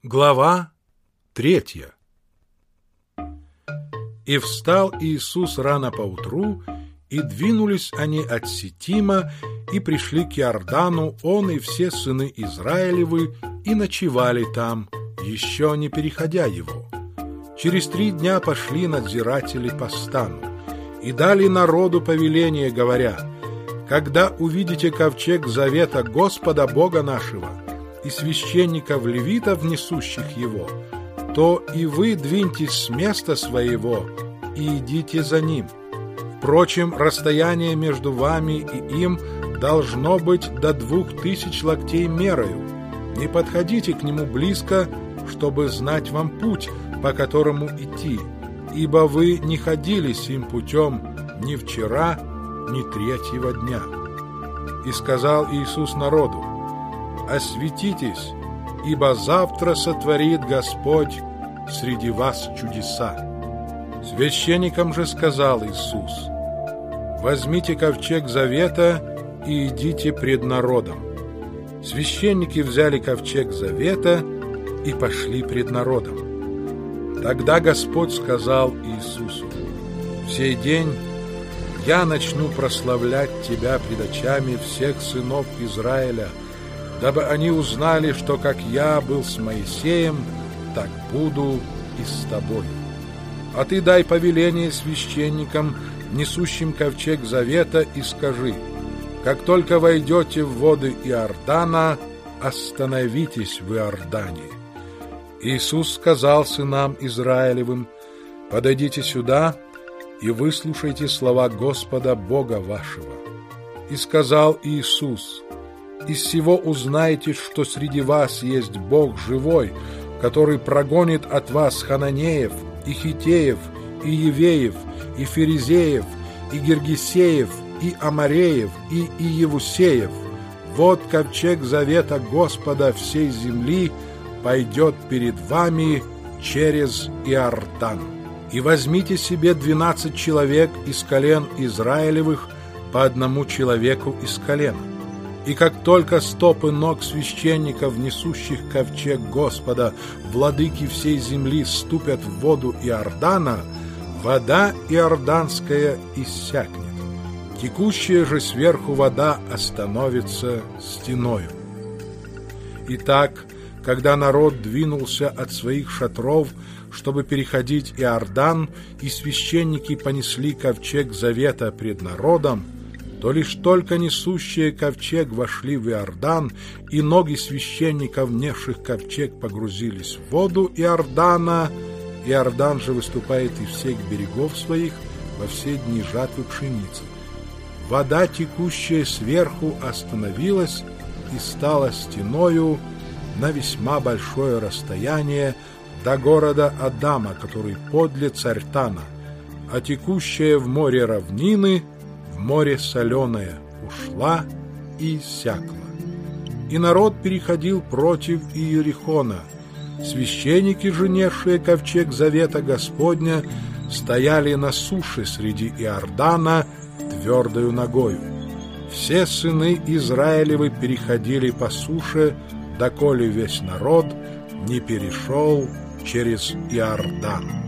Глава 3. И встал Иисус рано поутру, и двинулись они от Ситима, и пришли к Иордану, он и все сыны Израилевы, и ночевали там, еще не переходя его. Через 3 дня пошли надзиратели по стану, и дали народу повеление, говоря: «Когда увидите ковчег завета Господа Бога нашего и священников-левитов, несущих его, то и вы двиньтесь с места своего и идите за ним. Впрочем, расстояние между вами и им должно быть до 2000 локтей мерою. Не подходите к нему близко, чтобы знать вам путь, по которому идти, ибо вы не ходили сим путем ни вчера, ни 3-го дня». И сказал Иисус народу: «Осветитесь, ибо завтра сотворит Господь среди вас чудеса». Священникам же сказал Иисус: «Возьмите ковчег завета и идите пред народом». Священники взяли ковчег завета и пошли пред народом. Тогда Господь сказал Иисусу: «В сей день я начну прославлять Тебя пред очами всех сынов Израиля, дабы они узнали, что как я был с Моисеем, так буду и с тобой. А ты дай повеление священникам, несущим ковчег завета, и скажи: как только войдете в воды Иордана, остановитесь в Иордане». Иисус сказал сынам Израилевым: «Подойдите сюда и выслушайте слова Господа Бога вашего». И сказал Иисус: «Из сего узнаете, что среди вас есть Бог живой, который прогонит от вас хананеев, и хитеев, и евеев, и ферезеев, и гиргесеев, и амореев, и иевусеев. Вот ковчег завета Господа всей земли пойдет перед вами через Иордан. И возьмите себе 12 человек из колен Израилевых, по 1 человеку из колена. И как только стопы ног священников, несущих ковчег Господа, владыки всей земли, ступят в воду Иордана, вода иорданская иссякнет. Текущая же сверху вода остановится стеною». Итак, когда народ двинулся от своих шатров, чтобы переходить Иордан, и священники понесли ковчег завета пред народом, то лишь только несущие ковчег вошли в Иордан, и ноги священников, несших ковчег, погрузились в воду Иордана. Иордан же выступает из всех берегов своих во все дни жатвы пшеницы. Вода, текущая сверху, остановилась и стала стеною на весьма большое расстояние до города Адама, который подле Цартана, а текущая в море равнины, в море соленое, ушла и иссякла. И народ переходил против Иерихона. Священники же, несшие ковчег завета Господня, стояли на суше среди Иордана твердою ногою. Все сыны Израилевы переходили по суше, доколе весь народ не перешел через Иордан.